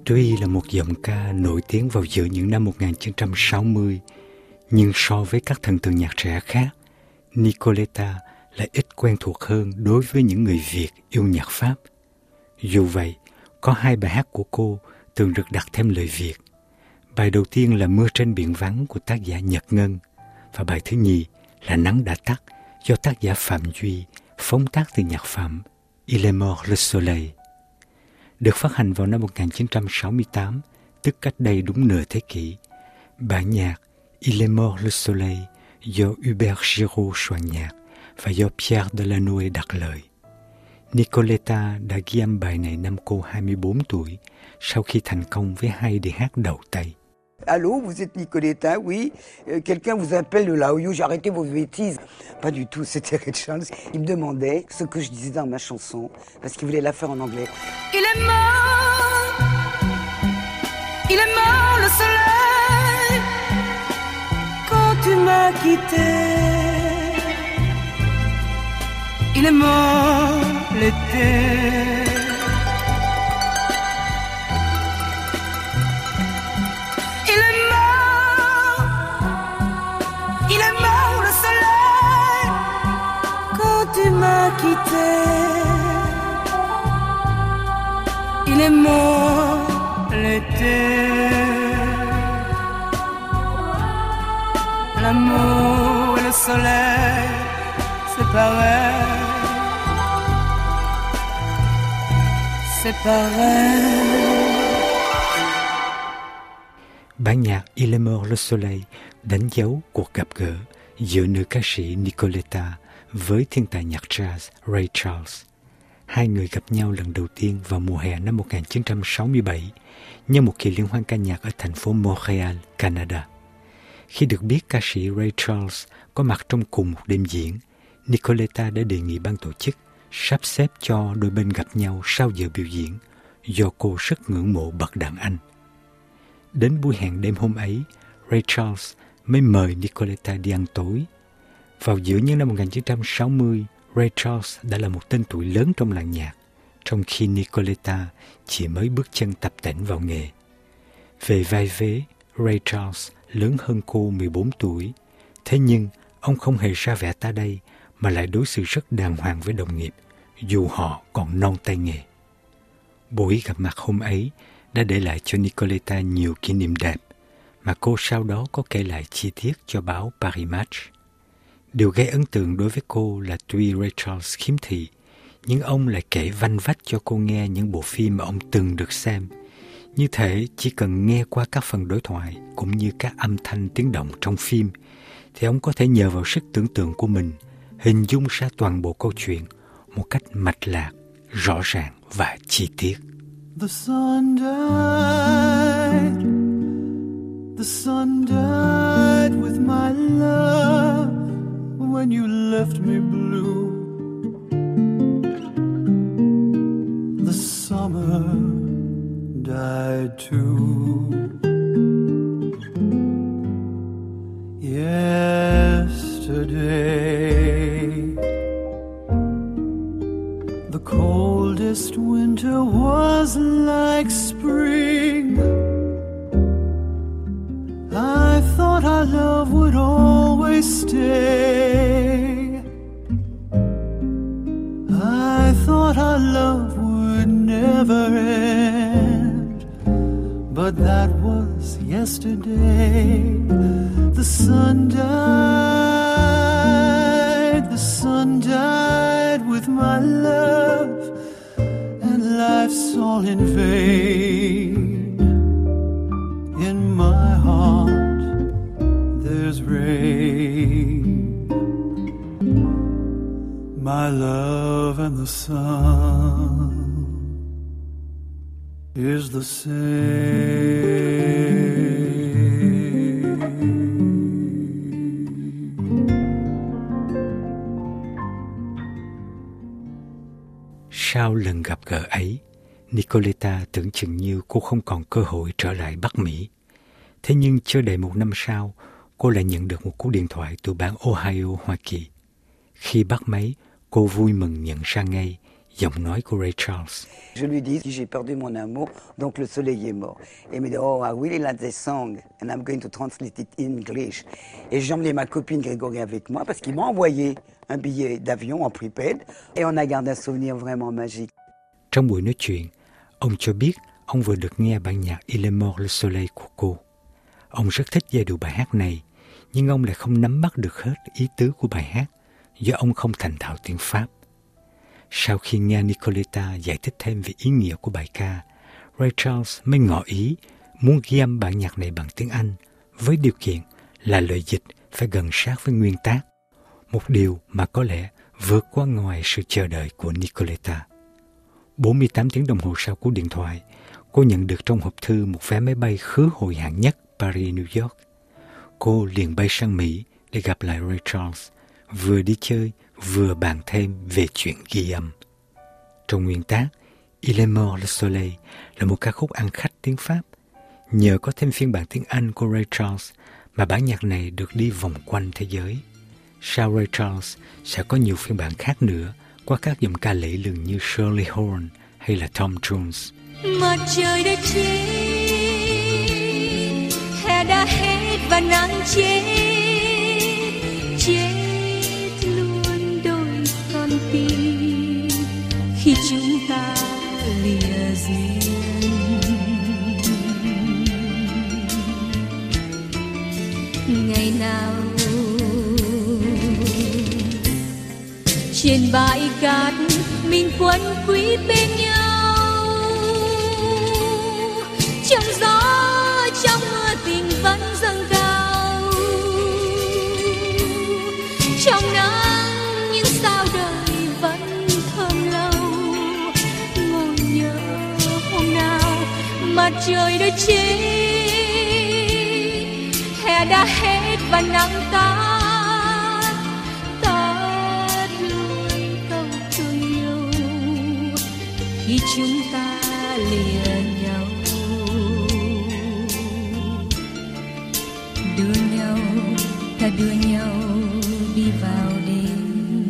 Tuy là một giọng ca nổi tiếng vào giữa những năm 1960, nhưng so với các thần tượng nhạc trẻ khác, Nicoletta lại ít quen thuộc hơn đối với những người Việt yêu nhạc Pháp. Dù vậy, có hai bài hát của cô thường được đặt thêm lời Việt. Bài đầu tiên là Mưa trên biển vắng của tác giả Nhật Ngân, và bài thứ nhì là Nắng đã tắt do tác giả Phạm Duy phóng tác từ nhạc phẩm Il est mort le soleil. Được phát hành vào năm 1968, tức cách đây đúng nửa thế kỷ. Bản nhạc Il est mort le soleil do Hubert Giraud soạn nhạc và do Pierre Delanoë đặt lời. Nicoletta đã ghi âm bài này năm cô 24 tuổi, sau khi thành công với hai đĩa hát đầu tay. Allô, vous êtes Nicoletta, oui. Quelqu'un vous appelle de là-haut, j'ai arrêté vos bêtises. Pas du tout, c'était Ray Charles. Il me demandait ce que je disais dans ma chanson, parce qu'il voulait la faire en anglais. Il est mort le soleil, quand tu m'as quitté. Il est mort l'été. Quitté. Il est mort l'été. L'amour et le soleil, c'est pareil. C'est pareil. Bản nhạc Il est mort le soleil đánh dấu cuộc gặp gỡ giữa nữ ca sĩ Nicoletta với thiên tài nhạc jazz Ray Charles. Hai người gặp nhau lần đầu tiên vào mùa hè năm 1967 nhân một kỳ liên hoan ca nhạc ở thành phố Montreal, Canada. Khi được biết ca sĩ Ray Charles có mặt trong cùng một đêm diễn, Nicoletta đã đề nghị ban tổ chức sắp xếp cho đôi bên gặp nhau sau giờ biểu diễn, do cô rất ngưỡng mộ bậc đàn anh. Đến buổi hẹn đêm hôm ấy, Ray Charles mới mời Nicoletta đi ăn tối. Vào giữa những năm 1960, Ray Charles đã là một tên tuổi lớn trong làng nhạc, trong khi Nicoletta chỉ mới bước chân tập tễnh vào nghề. Về vai vế, Ray Charles lớn hơn cô 14 tuổi, thế nhưng ông không hề ra vẻ ta đây mà lại đối xử rất đàng hoàng với đồng nghiệp, dù họ còn non tay nghề. Buổi gặp mặt hôm ấy đã để lại cho Nicoletta nhiều kỷ niệm đẹp, mà cô sau đó có kể lại chi tiết cho báo Paris Match. Điều gây ấn tượng đối với cô là tuy Ray Charles khiếm thị, nhưng ông lại kể vanh vách cho cô nghe những bộ phim mà ông từng được xem. Như thể chỉ cần nghe qua các phần đối thoại cũng như các âm thanh tiếng động trong phim, thì ông có thể nhờ vào sức tưởng tượng của mình hình dung ra toàn bộ câu chuyện một cách mạch lạc, rõ ràng và chi tiết. The sun died with my love when you left me blue. The summer died too. Yesterday, the coldest winter was like spring. I thought our love would always stay. I thought our love would never end. But that was yesterday. The sun died with my love, and life's all in vain. In my heart there's rain. My love and the sun is the same. Sau lần gặp gỡ ấy, Nicoletta tưởng chừng như cô không còn cơ hội trở lại Bắc Mỹ. Thế nhưng chưa đầy một năm sau, cô lại nhận được một cú điện thoại từ bang Ohio, Hoa Kỳ. Khi bắt máy, cô vui mừng nhận ra ngay giọng nói của Ray Charles. Je lui dis, j'ai perdu mon amour, donc le soleil est mort. Et il me dit, oh, I really like this song, and I'm going to translate it in English. Et j'ai emmené ma copine Grégory avec moi, parce qu'il m'a envoyé un billet d'avion en prepaid, et on a gardé un souvenir vraiment magique. Trong buổi nói chuyện, ông cho biết ông vừa được nghe bản nhạc Il est mort le soleil của cô. Ông rất thích giai điệu bài hát này, nhưng ông lại không nắm bắt được hết ý tứ của bài hát, do ông không thành thạo tiếng Pháp. Sau khi nghe Nicoletta giải thích thêm về ý nghĩa của bài ca, Ray Charles mới ngỏ ý muốn ghi âm bản nhạc này bằng tiếng Anh, với điều kiện là lời dịch phải gần sát với nguyên tác, một điều mà có lẽ vượt qua ngoài sự chờ đợi của Nicoletta. 48 tiếng đồng hồ sau cú điện thoại, cô nhận được trong hộp thư một vé máy bay khứ hồi hạng nhất Paris-New York. Cô liền bay sang Mỹ để gặp lại Ray Charles, vừa đi chơi vừa bàn thêm về chuyện ghi âm. Trong nguyên tác, Il est mort le soleil là một ca khúc ăn khách tiếng Pháp. Nhờ có thêm phiên bản tiếng Anh của Ray Charles mà bản nhạc này được đi vòng quanh thế giới. Sau Ray Charles sẽ có nhiều phiên bản khác nữa qua các dòng ca lẫy lừng như Shirley Horn hay là Tom Jones. Mặt trời đã chết, hè đã hết và nắng chết, chết luôn đôi con tim khi chúng ta lìa duyên. Ngày nào trên bãi cát mình quấn quýt bên nhau, trong gió trong mưa tình vẫn dâng cao, trong nắng những sao đời vẫn thơm lâu. Ngồi nhớ hôm nào mặt trời đã chết, hè đã hết và nắng tắt, tắt luôn câu thương yêu khi chúng ta lìa nhau, đưa nhau, ta đưa nhau đi vào đêm.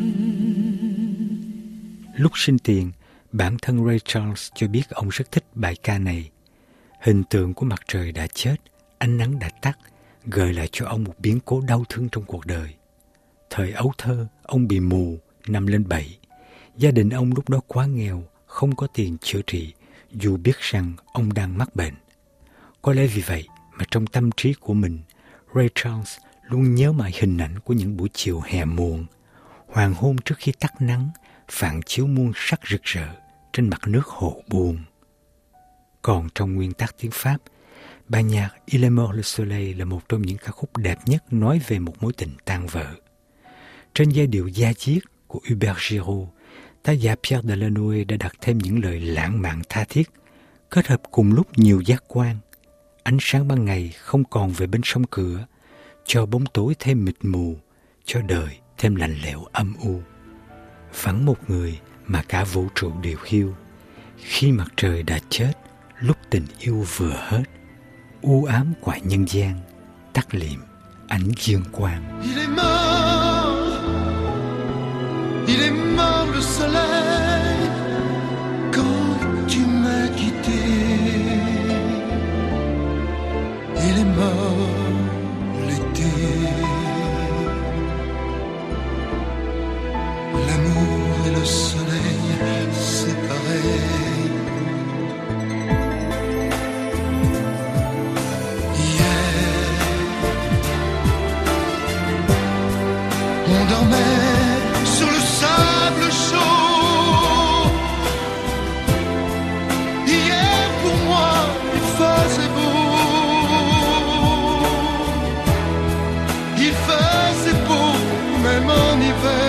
Lúc sinh tiền, bản thân Ray Charles cho biết ông rất thích bài ca này. Hình tượng của mặt trời đã chết, ánh nắng đã tắt, gợi lại cho ông một biến cố đau thương trong cuộc đời. Thời ấu thơ, ông bị mù, nằm lên bẩy. Gia đình ông lúc đó quá nghèo, không có tiền chữa trị, dù biết rằng ông đang mắc bệnh. Có lẽ vì vậy mà trong tâm trí của mình, Ray Charles luôn nhớ mãi hình ảnh của những buổi chiều hè muộn, hoàng hôn trước khi tắt nắng, phản chiếu muôn sắc rực rỡ trên mặt nước hồ buồn. Còn trong nguyên tác tiếng Pháp, bài nhạc Il est mort le soleil là một trong những ca khúc đẹp nhất nói về một mối tình tan vỡ. Trên giai điệu da diết của Hubert Giraud, tác giả Pierre Delanoë đã đặt thêm những lời lãng mạn tha thiết, kết hợp cùng lúc nhiều giác quan. Ánh sáng ban ngày không còn về bên sông cửa, cho bóng tối thêm mịt mù, cho đời thêm lạnh lẽo âm u. Vắng một người mà cả vũ trụ đều hiu. Khi mặt trời đã chết, lúc tình yêu vừa hết, u ám quả nhân gian, tắt liệm ánh dương quang. Il est mort le soleil quand tu m'as quitté. Il est mort l'été. L'amour et le soleil, c'est pareil. Hier, on dormait sur le sable chaud. Hier pour moi il faisait beau. Il faisait beau même en hiver.